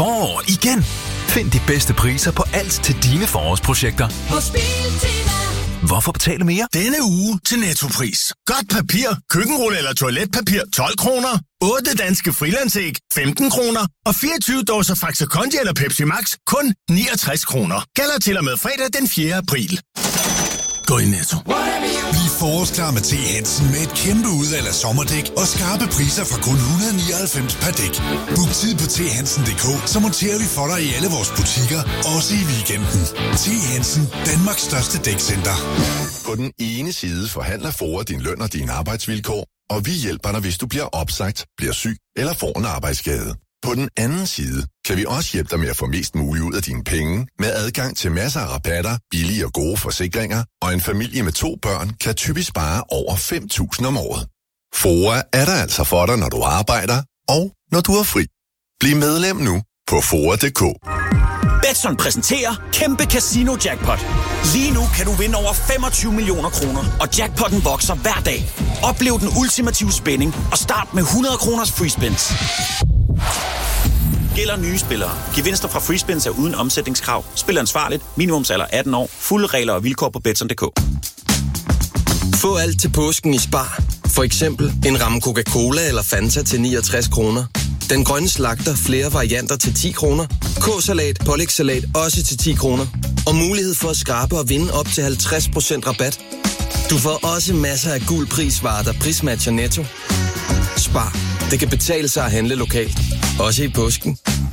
forår igen. Find de bedste priser på alt til dine forårsprojekter. Hos Biltema. Hvorfor betale mere? Denne uge til Nettopris. Godt papir, køkkenrulle eller toiletpapir tolv kroner. otte danske frilandsæg femten kroner. Og fireogtyve dåser Faxe Kondi eller Pepsi Max kun niogtres kroner. Gælder til og med fredag den fjerde april. Gå i Netto. Bliv forårsklar med T. Hansen med et kæmpe udvalg af sommerdæk og skarpe priser fra kun et hundrede og nioghalvfems per dæk. Book tid på t hansen punktum d k, så monterer vi for dig i alle vores butikker, også i weekenden. T. Hansen, Danmarks største dækcenter. På den ene side forhandler FOA din løn og dine arbejdsvilkår, og vi hjælper dig, hvis du bliver opsagt, bliver syg eller får en arbejdsskade. På den anden side kan vi også hjælpe dig med at få mest muligt ud af dine penge, med adgang til masser af rabatter, billige og gode forsikringer, og en familie med to børn kan typisk spare over fem tusind om året. FOA er der altså for dig, når du arbejder, og når du er fri. Bliv medlem nu på F O A punktum d k. Betson præsenterer Kæmpe Casino Jackpot. Lige nu kan du vinde over femogtyve millioner kroner, og jackpotten vokser hver dag. Oplev den ultimative spænding og start med hundrede kroners free spins. Gælder nye spillere. Gevinster fra free spins er uden omsætningskrav. Spil ansvarligt. Minimumsalder atten år. Fulde regler og vilkår på betson punktum d k. Få alt til påsken i Spar. For eksempel en ramme Coca-Cola eller Fanta til niogtres kroner. Den grønne slagter flere varianter til ti kroner. K-salat, pålægssalat også til ti kroner. Og mulighed for at skrabe og vinde op til halvtreds procent rabat. Du får også masser af gul prisvarer, der prismatcher Netto. Spar. Det kan betale sig at handle lokalt. Også i påsken.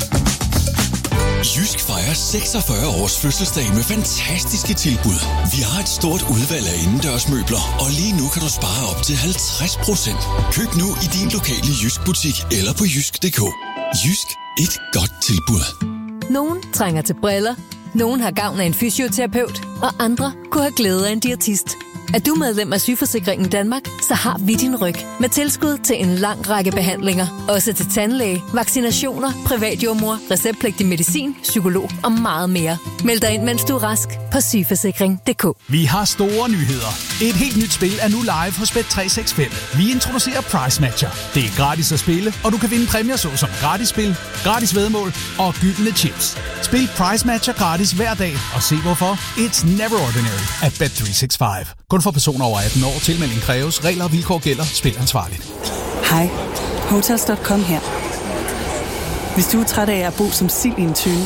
Jysk fejrer seksogfyrre års fødselsdag med fantastiske tilbud. Vi har et stort udvalg af indendørsmøbler, og lige nu kan du spare op til halvtreds procent. Køb nu i din lokale Jysk butik eller på jysk punktum d k. Jysk. Et godt tilbud. Nogen trænger til briller, nogen har gavn af en fysioterapeut, og andre kunne have glæde af en diætist. Er du medlem af Sygeforsikringen Danmark, så har vi din ryg med tilskud til en lang række behandlinger. Også til tandlæge, vaccinationer, privatjordmor, receptpligtig medicin, psykolog og meget mere. Meld dig ind, mens du er rask på sygeforsikring punktum d k. Vi har store nyheder. Et helt nyt spil er nu live hos Bet tre seks fem. Vi introducerer Price Matcher. Det er gratis at spille, og du kan vinde præmier såsom gratis spil, gratis væddemål og gyldne chips. Spil Price Matcher gratis hver dag, og se hvorfor. It's never ordinary at Bet tre seks fem. Kun for personer over atten år. Tilmelding kræves. Regler og vilkår gælder. Spil ansvarligt. Hej. Hotels punktum com her. Hvis du er træt af at bo som sild i en tønde,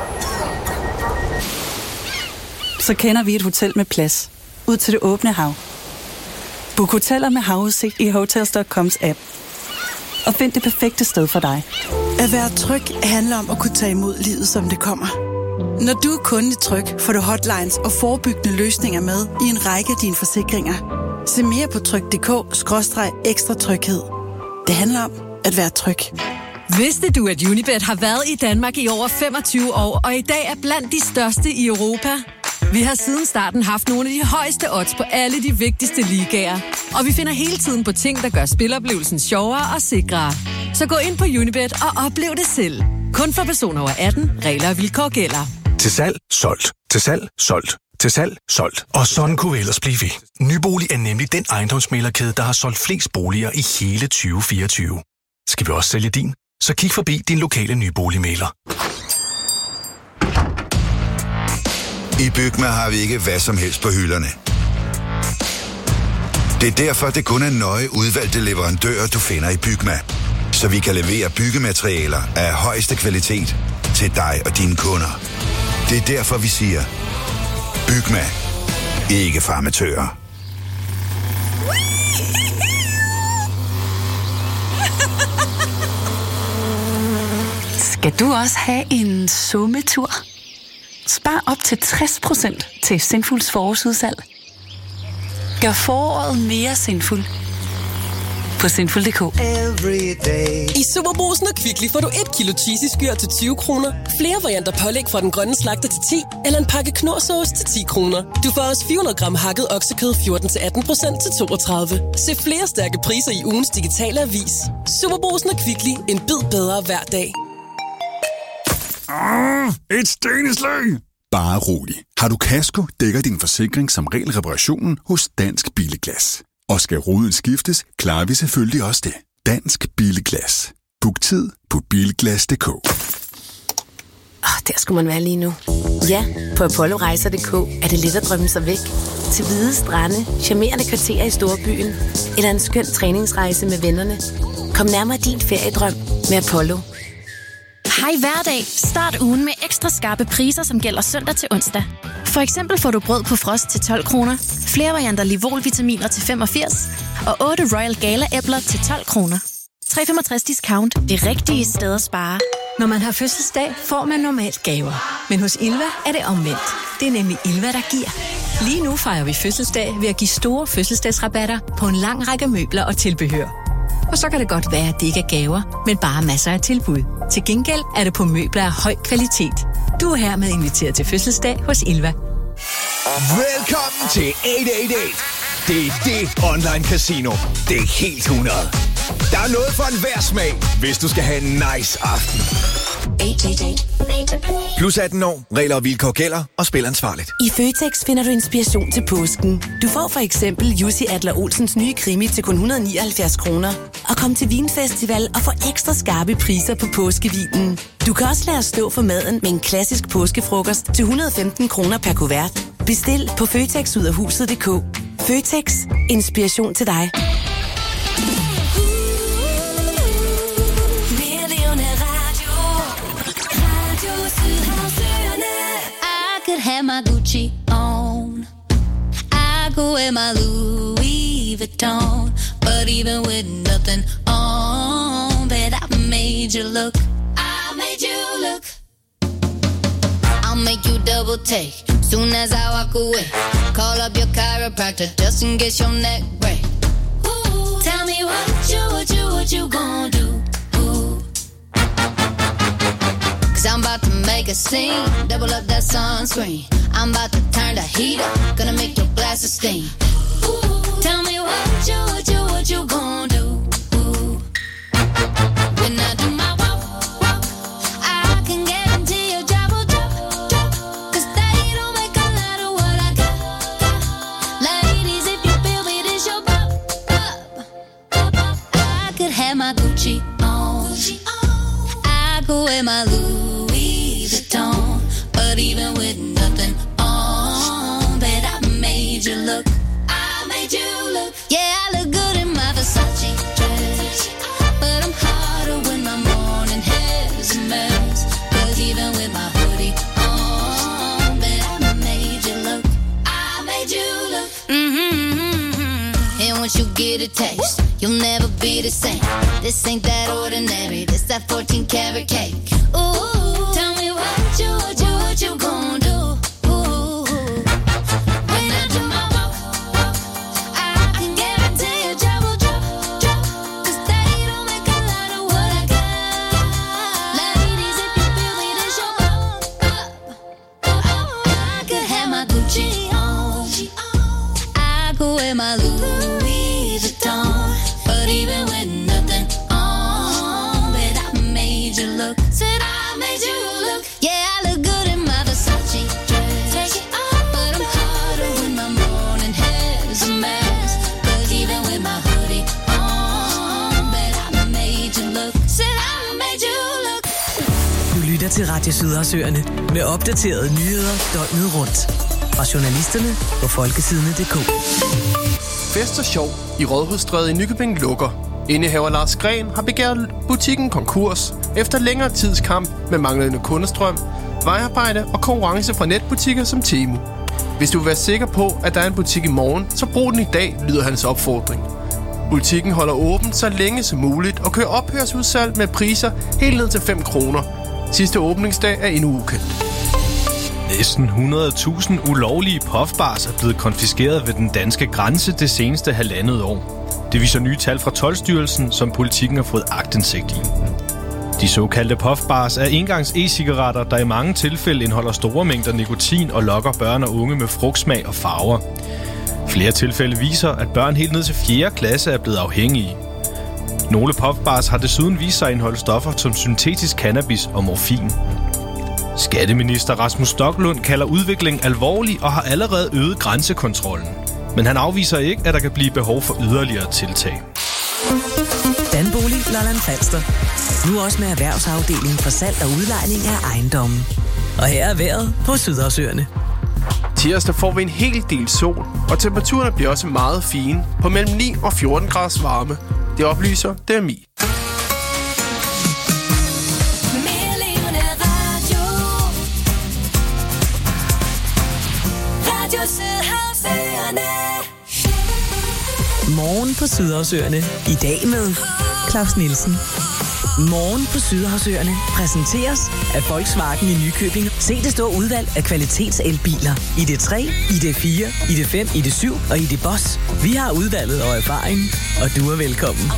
så kender vi et hotel med plads ud til det åbne hav. Book hoteller med havudsigt i hotels punktum coms app. Og find det perfekte sted for dig. At være tryg handler om at kunne tage imod livet, som det kommer. Når du er kunde i Tryg, får du hotlines og forebyggende løsninger med i en række af dine forsikringer. Se mere på tryg punktum d k skråstreg ekstra tryghed. Det handler om at være tryg. Vidste du, at Unibet har været i Danmark i over femogtyve år, og i dag er blandt de største i Europa? Vi har siden starten haft nogle af de højeste odds på alle de vigtigste ligaer. Og vi finder hele tiden på ting, der gør spiloplevelsen sjovere og sikrere. Så gå ind på Unibet og oplev det selv. Kun for personer over atten. Regler og vilkår gælder. Til salg, solgt. Til salg, solgt. Til salg, solgt. Og sådan kunne vi ellers blive ved. Nybolig er nemlig den ejendomsmæglerkæde, der har solgt flest boliger i hele tyve fireogtyve. Skal vi også sælge din? Så kig forbi din lokale nyboligmægler. I Bygma har vi ikke hvad som helst på hylderne. Det er derfor, det kun er nøje udvalgte leverandører, du finder i Bygma. Så vi kan levere byggematerialer af højeste kvalitet til dig og dine kunder. Det er derfor, vi siger, Bygma. Ikke farmatører. Skal du også have en sommetur? Spar op til tres procent til Sinfuls forårsudsalg. Gør foråret mere sinful på sinful punktum d k. I Superbrugsen og Kvickly får du et kilo cheesy skyr til tyve kroner, flere varianter pålæg fra den grønne slagter til ti, eller en pakke knorrsauce til ti kroner. Du får også fire hundrede gram hakket oksekød fjorten til atten procent til toogtredive. Se flere stærke priser i ugens digitale avis. Superbrugsen og Kvickly. En bid bedre hver dag. Ah, et steneslag! Bare rolig. Har du kasko, dækker din forsikring som regel reparationen hos Dansk Billeglas. Og skal ruden skiftes, klarer vi selvfølgelig også det. Dansk Billeglas. Book tid på bilglas punktum d k. der skulle man være lige nu. Ja, på apollo rejser punktum d k er det let at drømme sig væk. Til hvide strande, charmerende kvarterer i storbyen, eller en skøn træningsrejse med vennerne. Kom nærmere din feriedrøm med Apollo. Hej hverdag. Start ugen med ekstra skarpe priser, som gælder søndag til onsdag. For eksempel får du brød på frost til tolv kroner, flere varianter Livol-vitaminer til femogfirs og otte Royal Gala-æbler til tolv kroner. tre komma femogtres discount. Det rigtige sted at spare. Når man har fødselsdag, får man normalt gaver. Men hos Ilva er det omvendt. Det er nemlig Ilva, der giver. Lige nu fejrer vi fødselsdag ved at give store fødselsdagsrabatter på en lang række møbler og tilbehør. Og så kan det godt være, at det ikke er gaver, men bare masser af tilbud. Til gengæld er det på møbler af høj kvalitet. Du er hermed inviteret til fødselsdag hos Ilva. Velkommen til otte otte otte. Det er det online casino. Det er helt hundrede. Der er noget for enhver smag, hvis du skal have en nice aften. Plus atten år. Regler og vilkår gælder, og spil ansvarligt. I Føtex finder du inspiration til påsken. Du får for eksempel Jussi Adler Olsens nye krimi til kun et hundrede og nioghalvfjerds kroner. Og kom til Vinfestival og få ekstra skarpe priser på påskevinen. Du kan også lade os stå for maden med en klassisk påskefrokost til et hundrede og femten kroner per kuvert. Bestil på føtex ud af huset punktum d k. Føtex. Inspiration til dig. Have my Gucci on, I go wear my Louis Vuitton, but even with nothing on, bet I made you look, I made you look. I'll make you double take, soon as I walk away. Call up your chiropractor, just in case your neck break. Ooh, tell me what you, what you, what you gonna do. Cause I'm about to make a scene, double up that sunscreen. I'm about to turn the heat up, gonna make your glasses steam. Ooh, tell me what you, what you, what you gonna do. Ooh. When I do my walk, walk, I can guarantee your job will drop, drop. Cause they don't make a lot of what I got, got. Ladies, if you feel me, this your pop, pop, pop, pop. I could have my Gucci on, Gucci on. I could wear my Louis Vuitton, but even with nothing on, bet I made you look, I made you look. Yeah, I look good in my Versace dress, but I'm hotter when my morning hair's a mess. Cause even with my hoodie on, bet I made you look, I made you look. Mm-hmm. And once you get a taste, you'll never be the same. This ain't that ordinary, this that fourteen karat cake. Ooh, tell me what you, what you, what you gon' do. Ooh, when I do my walk, walk, I can guarantee your job will drop, drop. Cause they don't make a lot of what I got. Ladies, if you feel me, this your pop, pop, pop. I could have my Gucci on, I could wear my Louis Vuitton, but even with nothing on, bet I made you look. Said I made you look. Yeah, I look good in my Versace dress. Take it off, but I'm hotter when my morning hair's a mess. Cause even with my hoodie on, bet I made you look. Said I made you look. Du lytter til Radio Sydhavsøerne med opdaterede nyheder døgnet rundt. Fra journalisterne på folkesidene punktum d k. Fest og sjov i Rådhusstræde i Nykøbing lukker. Indehaver Lars Gren har begæret butikken konkurs efter længere tids kamp med manglende kundestrøm, vejarbejde og konkurrence fra netbutikker som Temu. Hvis du vil være sikker på, at der er en butik i morgen, så brug den i dag, lyder hans opfordring. Butikken holder åbent så længe som muligt og kører ophørsudsalg med priser helt ned til fem kroner. Sidste åbningsdag er endnu ukendt. Næsten hundrede tusind ulovlige puffbars er blevet konfiskeret ved den danske grænse det seneste halvandet år. Det viser nye tal fra Toldstyrelsen, som Politikken har fået aktindsigt i. De såkaldte puffbars er engangs e-cigaretter, der i mange tilfælde indeholder store mængder nikotin og lokker børn og unge med frugtsmag og farver. Flere tilfælde viser, at børn helt ned til fjerde klasse er blevet afhængige. Nogle puffbars har desuden vist sig at indeholde stoffer som syntetisk cannabis og morfin. Skatteminister Rasmus Stoklund kalder udviklingen alvorlig og har allerede øget grænsekontrollen. Men han afviser ikke, at der kan blive behov for yderligere tiltag. Danbolig Lolland Falster. Nu også med erhvervsafdelingen for salg og udlejning af ejendommen. Og her er vejret på Sydhavsøerne. Tirsdag får vi en hel del sol, og temperaturen bliver også meget fine på mellem ni og fjorten graders varme. Det oplyser D M I. Morgen på Sydhavsøerne. I dag med Claus Nielsen. Morgen på Sydhavsøerne præsenteres af Volkswagen i Nykøbing. Se det store udvalg af kvalitetselbiler. I D tre, I D fire, I D fem, I D syv og I D Boss. Vi har udvalget og erfaring, og du er velkommen.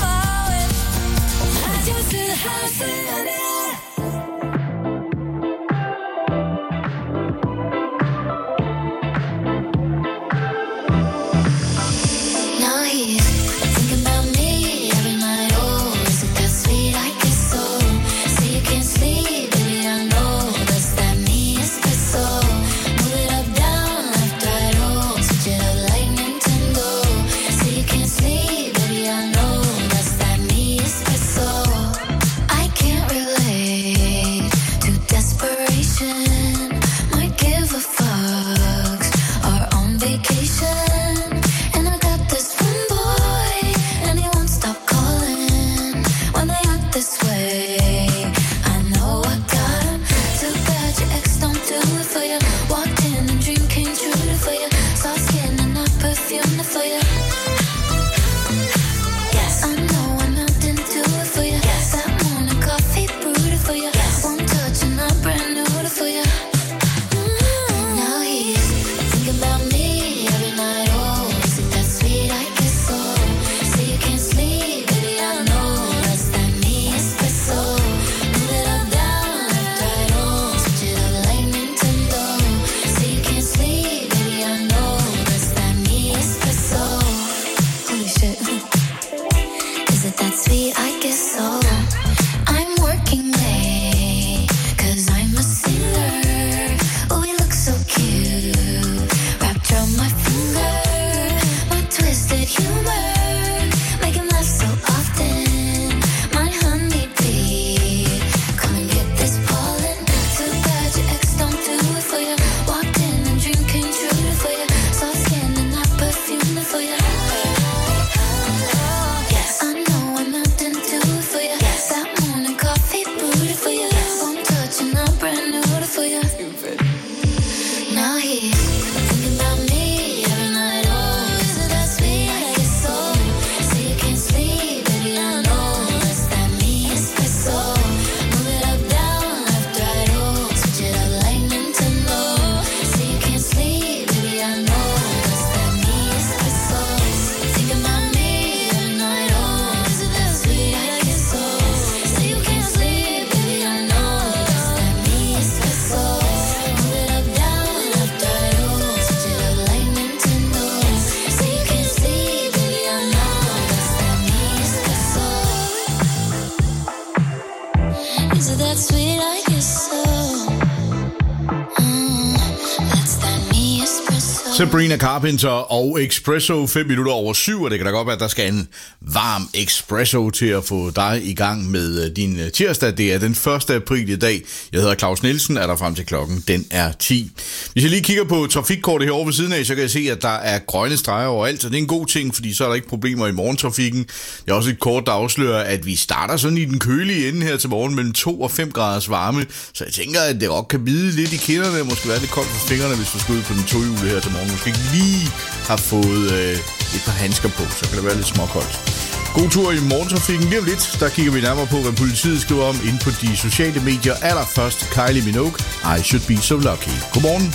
Sabrina Carpenter og Espresso, fem minutter over syv, og det kan da godt være, at der skal en varm espresso til at få dig i gang med din tirsdag. Det er den første april i dag. Jeg hedder Claus Nielsen, er der frem til klokken, den er ti. Hvis jeg lige kigger på trafikkortet herovre ved siden af, så kan jeg se, at der er grønne streger overalt, så det er en god ting, fordi så er der ikke problemer i morgentrafikken. Jeg har også et kort, der afslører, at vi starter sådan i den kølige ende her til morgen mellem to og fem graders varme, så jeg tænker, at det også kan bide lidt i kinderne, og måske være lidt koldt på fingrene, hvis du skal ud på den tohjulede her til morgen. Måske ikke lige har fået øh, et par handsker på, så kan det være lidt småkoldt. God tur i morgentrafikken. Lige om lidt, der kigger vi nærmere på, hvad politiet skriver om inde på de sociale medier. Allerførst Kylie Minogue, I Should Be So Lucky. Godmorgen.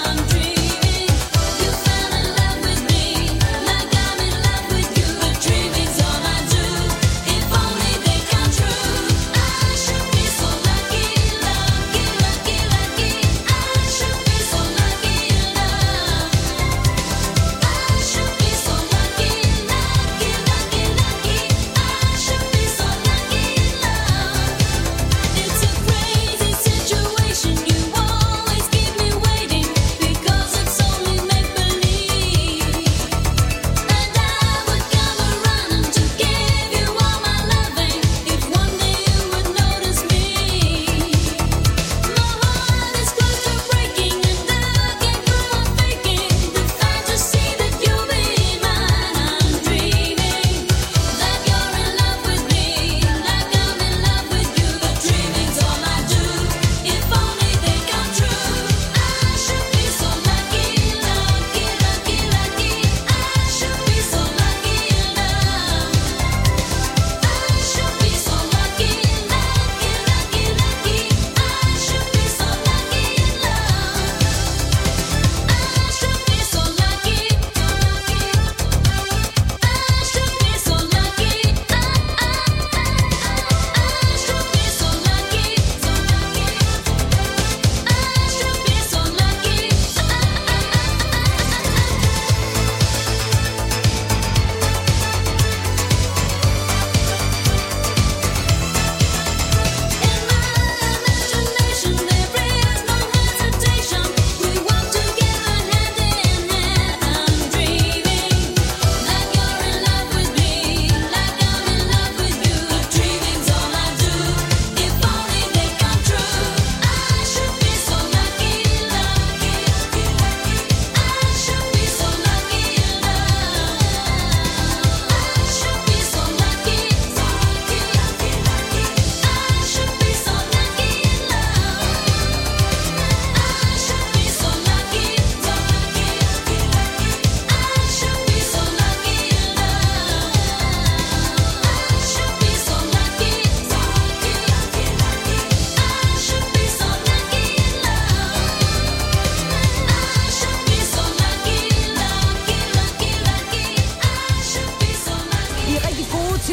Dream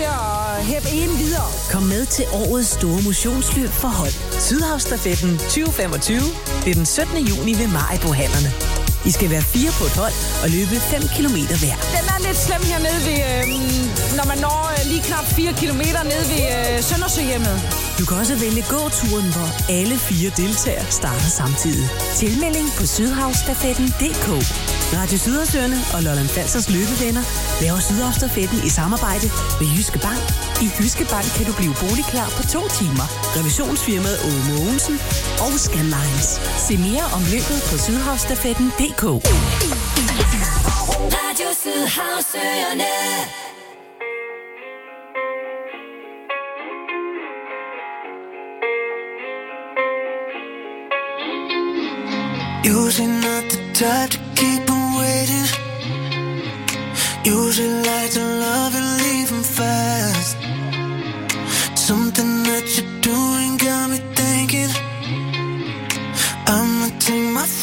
til at hæppe en videre. Kom med til årets store motionsløb for hold. Sydhavsstafetten tyve femogtyve. Det er den syttende juni ved Maribo-hallerne. I skal være fire på et hold og løbe fem kilometer hver. Den er lidt slem hernede ved, øh, når man når øh, lige knap fire kilometer nede ved øh, Søndersøhjemmet. Du kan også vælge gåturen, hvor alle fire deltagere starter samtidig. Tilmelding på sydhavsstafetten punktum d k. Radio Sydhavsøerne og Lolland Falsters løbevenner laver Sydhavsstafetten i samarbejde med Jyske Bank. I Jyske Bank kan du blive boligklar på to timer. Revisionsfirmaet Aage Mogensen og Scandlines. Se mere om løbet på sydhavsstafetten punktum d k. Radio Sydhavsøerne. Usually not the type to keep them waiting. Usually like to love and leave them fast. Something that you do